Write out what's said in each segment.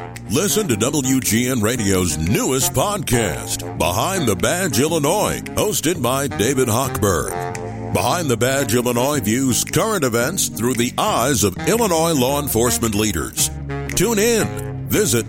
Listen to WGN Radio's newest podcast, Behind the Badge Illinois, hosted by David Hochberg. Behind the Badge Illinois views current events through the eyes of Illinois law enforcement leaders. Tune in. Visit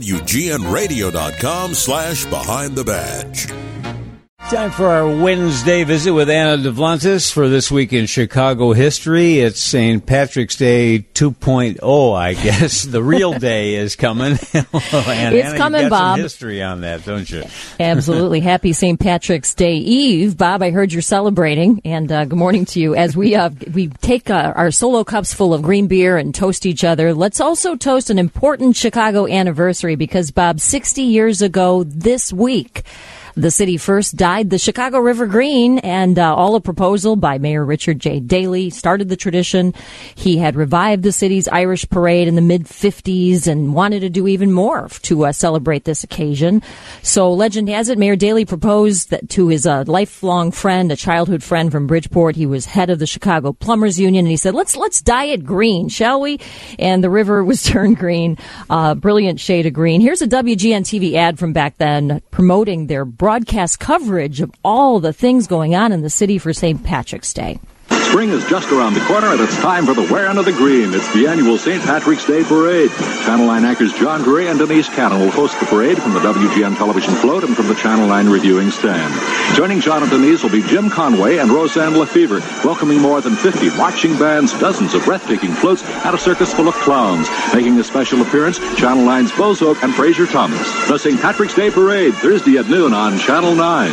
WGNRadio.com/Behind the Badge. Time for our Wednesday visit with Anna Duvlantis for This Week in Chicago History. It's St. Patrick's Day 2.0, I guess. The real day is coming. Anna, it's coming, you got Bob. some history on that, don't you? Absolutely. Happy St. Patrick's Day Eve. Bob, I heard you're celebrating, and good morning to you. As we take our solo cups full of green beer and toast each other, let's also toast an important Chicago anniversary because, Bob, 60 years ago this week, the city first dyed the Chicago River green, and all a proposal by Mayor Richard J. Daley started the tradition. He had revived the city's Irish parade in the mid-50s and wanted to do even more to celebrate this occasion. So legend has it, Mayor Daley proposed that to his lifelong friend, a childhood friend from Bridgeport. He was head of the Chicago Plumbers Union, and he said, let's dye it green, shall we? And the river was turned green, brilliant shade of green. Here's a WGN-TV ad from back then promoting their broadcast coverage of all the things going on in the city for St. Patrick's Day. Spring is just around the corner, and it's time for the Wearing of the Green. It's the annual St. Patrick's Day Parade. Channel 9 anchors John Gray and Denise Cannon will host the parade from the WGN television float and from the Channel 9 reviewing stand. Joining John and Denise will be Jim Conway and Roseanne Lefevre, welcoming more than 50 marching bands, dozens of breathtaking floats, and a circus full of clowns. Making a special appearance, Channel 9's Bozo and Fraser Thomas. The St. Patrick's Day Parade, Thursday at noon on Channel 9.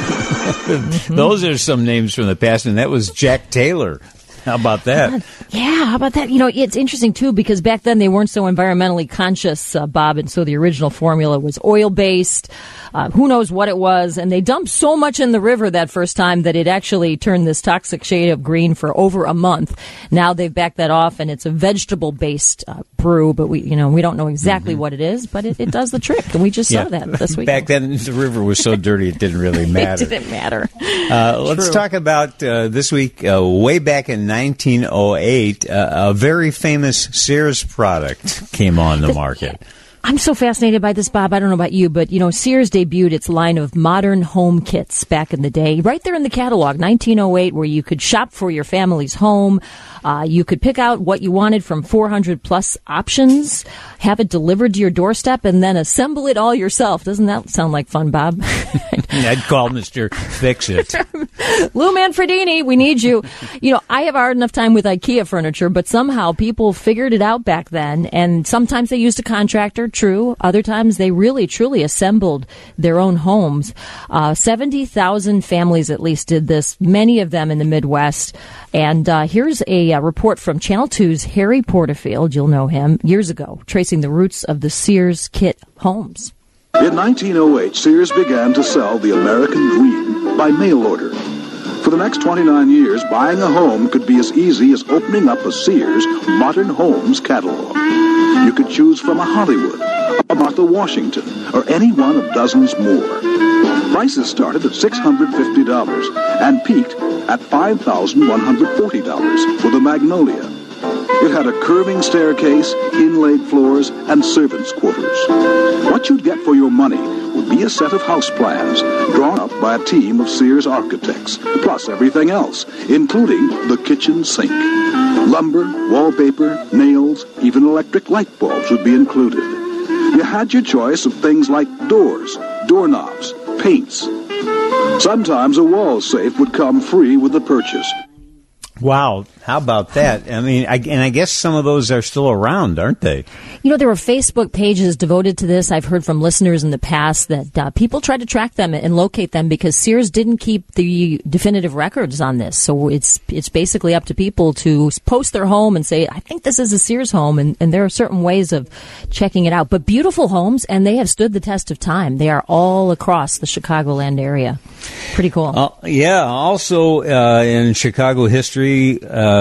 Those are some names from the past, and that was Jack Taylor. How about that? Yeah, how about that? You know, it's interesting, too, because back then they weren't so environmentally conscious, Bob, and so the original formula was oil-based. Who knows what it was, and they dumped so much in the river that first time that it actually turned this toxic shade of green for over a month. Now they've backed that off, and it's a vegetable-based brew, but we don't know exactly what it is, but it does the trick, and we just saw that this week. Back then, the river was so dirty it didn't really matter. It didn't matter. Let's talk about this week, way back in 1908, a very famous Sears product came on the market. I'm so fascinated by this, Bob. I don't know about you, but, Sears debuted its line of modern home kits back in the day, right there in the catalog, 1908, where you could shop for your family's home. You could pick out what you wanted from 400-plus options, have it delivered to your doorstep, and then assemble it all yourself. Doesn't that sound like fun, Bob? I'd call Mr. Fix-It. Lou Manfredini, we need you. I have a hard enough time with IKEA furniture, but somehow people figured it out back then, and sometimes they used a contractor, true. Other times they really, truly assembled their own homes. 70,000 families at least did this, many of them in the Midwest. And here's a report from Channel 2's Harry Porterfield, you'll know him, years ago, tracing the roots of the Sears kit homes. In 1908, Sears began to sell the American Dream by mail order. For the next 29 years, buying a home could be as easy as opening up a Sears Modern Homes catalog. You could choose from a Hollywood, a Martha Washington, or any one of dozens more. Prices started at $650 and peaked at $5,140 for the Magnolia. It had a curving staircase, inlaid floors, and servants' quarters. What you'd get for your money would be a set of house plans drawn up by a team of Sears architects, plus everything else, including the kitchen sink. Lumber, wallpaper, nails, even electric light bulbs would be included. You had your choice of things like doors, doorknobs, paints. Sometimes a wall safe would come free with the purchase. Wow, how about that? I mean, I guess some of those are still around, aren't they? There were Facebook pages devoted to this. I've heard from listeners in the past that people tried to track them and locate them because Sears didn't keep the definitive records on this. So it's basically up to people to post their home and say, I think this is a Sears home, and there are certain ways of checking it out. But beautiful homes, and they have stood the test of time. They are all across the Chicagoland area. Pretty cool. Yeah, also in Chicago history, history.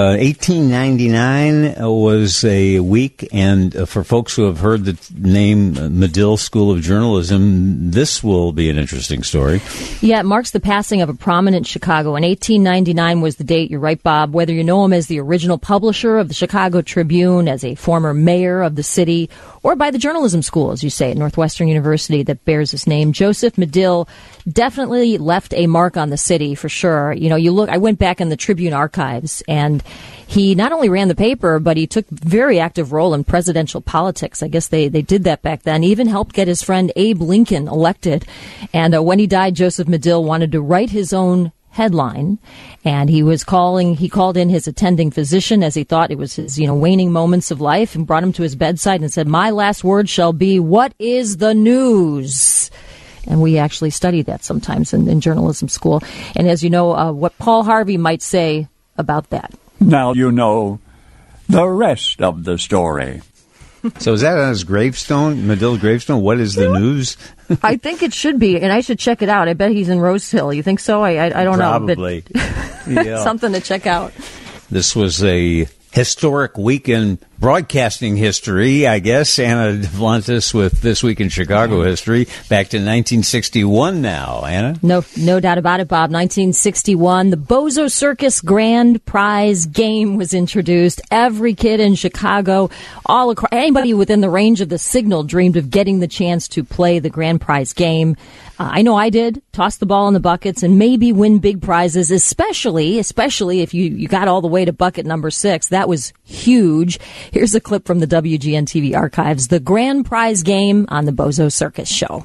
1899 was a week, and for folks who have heard the name Medill School of Journalism, this will be an interesting story. Yeah, it marks the passing of a prominent Chicago. In 1899 was the date. You're right, Bob. Whether you know him as the original publisher of the Chicago Tribune, as a former mayor of the city, or by the journalism school, as you say, at Northwestern University that bears his name, Joseph Medill definitely left a mark on the city for sure. You know, I went back in the Tribune archives, and he not only ran the paper, but he took very active role in presidential politics. I guess they did that back then. He even helped get his friend Abe Lincoln elected. And when he died, Joseph Medill wanted to write his own headline, and he called in his attending physician as he thought it was his, waning moments of life, and brought him to his bedside and said, "My last word shall be, what is the news?" And we actually study that sometimes in journalism school. And as you know, what Paul Harvey might say about that. Now you know the rest of the story. So is that on his gravestone, Medill's gravestone? What is the news? I think it should be, and I should check it out. I bet he's in Rose Hill. You think so? I don't Probably. know. Probably. Yeah. Something to check out. This was a historic week in broadcasting history, I guess. Anna Devlantis with This Week in Chicago history. Back to 1961 now, Anna. No doubt about it, Bob. 1961, the Bozo Circus Grand Prize game was introduced. Every kid in Chicago, all across, anybody within the range of the signal dreamed of getting the chance to play the Grand Prize game. I know I did. Toss the ball in the buckets and maybe win big prizes, especially if you got all the way to bucket number 6. That was huge. Here's a clip from the WGN TV archives, the Grand Prize game on the Bozo Circus Show.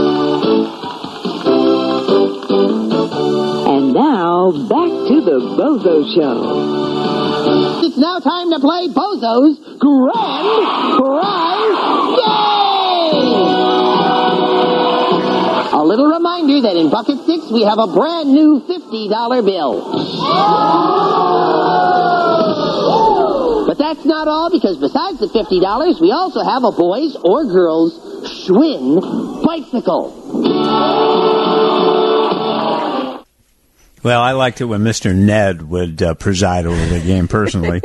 And now, back to the Bozo Show. It's now time to play Bozo's Grand Prize Game! A little reminder that in Bucket 6 we have a brand new $50 bill. But that's not all, because besides the $50, we also have a boys or girls Schwinn bicycle. Well, I liked it when Mr. Ned would preside over the game personally.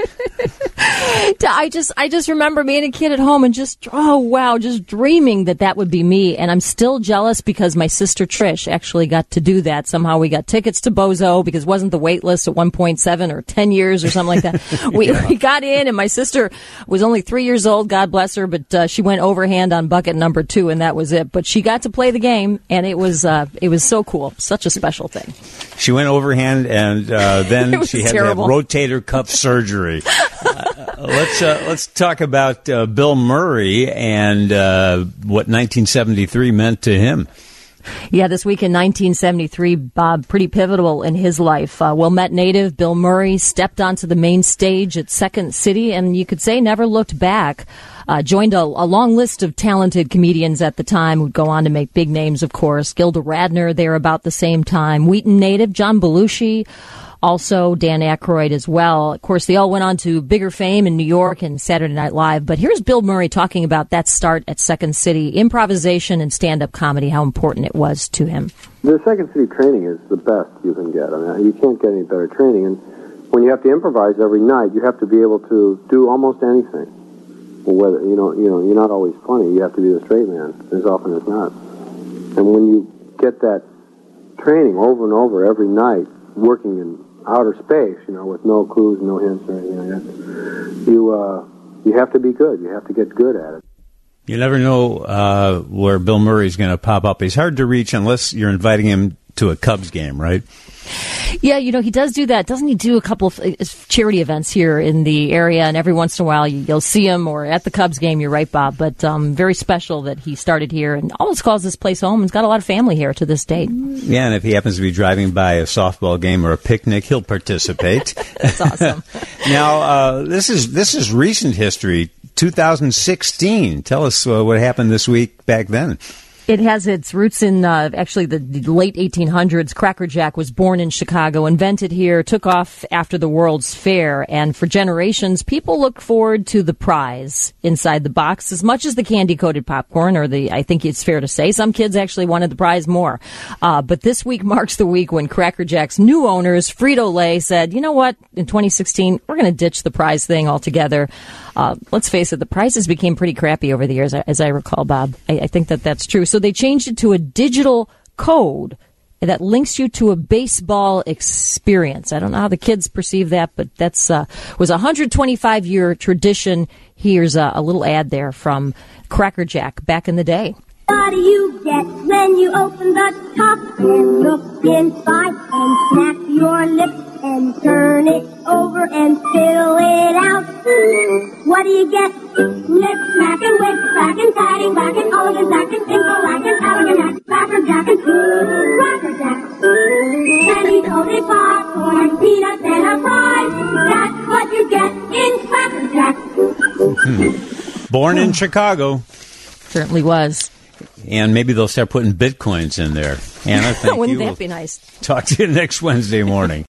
I just remember being a kid at home and just dreaming that would be me. And I'm still jealous because my sister Trish actually got to do that. Somehow we got tickets to Bozo because it wasn't the wait list at 1.7 or 10 years or something like that. We got in, and my sister was only 3 years old, God bless her, but she went overhand on bucket number 2, and that was it. But she got to play the game, and it was so cool. Such a special thing. She went overhand, and then she had terrible. to have rotator cuff surgery. Let's talk about Bill Murray and what 1973 meant to him. Yeah, this week in 1973, Bob, pretty pivotal in his life. Wilmette native Bill Murray stepped onto the main stage at Second City, and you could say never looked back. Joined a long list of talented comedians at the time who'd go on to make big names, of course. Gilda Radner there about the same time. Wheaton native John Belushi. Also, Dan Aykroyd as well. Of course, they all went on to bigger fame in New York and Saturday Night Live. But here's Bill Murray talking about that start at Second City, improvisation and stand-up comedy, how important it was to him. The Second City training is the best you can get. I mean, you can't get any better training. And when you have to improvise every night, you have to be able to do almost anything. Whether you're not always funny. You have to be the straight man as often as not. And when you get that training over and over every night, working in outer space, with no clues, no hints or anything like that, you have to be good. You have to get good at it. You never know where Bill Murray's going to pop up. He's hard to reach unless you're inviting him to a Cubs game, right? Yeah, he does do that. Doesn't he do a couple of charity events here in the area? And every once in a while you'll see him, or at the Cubs game, you're right, Bob. But very special that he started here and always calls this place home. He's got a lot of family here to this date. Yeah, and if he happens to be driving by a softball game or a picnic, he'll participate. That's awesome. Now, this is recent history, 2016. Tell us what happened this week back then. It has its roots in actually the late 1800s. Cracker Jack was born in Chicago, invented here, took off after the World's Fair, and for generations, people look forward to the prize inside the box as much as the candy-coated popcorn, or I think it's fair to say, some kids actually wanted the prize more. But this week marks the week when Cracker Jack's new owners, Frito-Lay, said, you know what, in 2016, we're going to ditch the prize thing altogether. Let's face it, the prizes became pretty crappy over the years, as I recall, Bob. I think that's true. So they changed it to a digital code that links you to a baseball experience. I don't know how the kids perceive that, but that's was a 125-year tradition. Here's a little ad there from Cracker Jack back in the day. What do you get when you open the top and look inside and smack your lips and turn it over and fill it out? What do you get? Lip smacking, whip cracking, siding whacking, elegant zacking, simple lacking, elegant hack, Cracker Jack and Cracker Jack. Candy coated popcorn, peanuts and a prize. That's what you get in Cracker Jack. Born in Chicago. Certainly was. And maybe they'll start putting bitcoins in there. Anna, thank you. Wouldn't that be nice? Talk to you next Wednesday morning.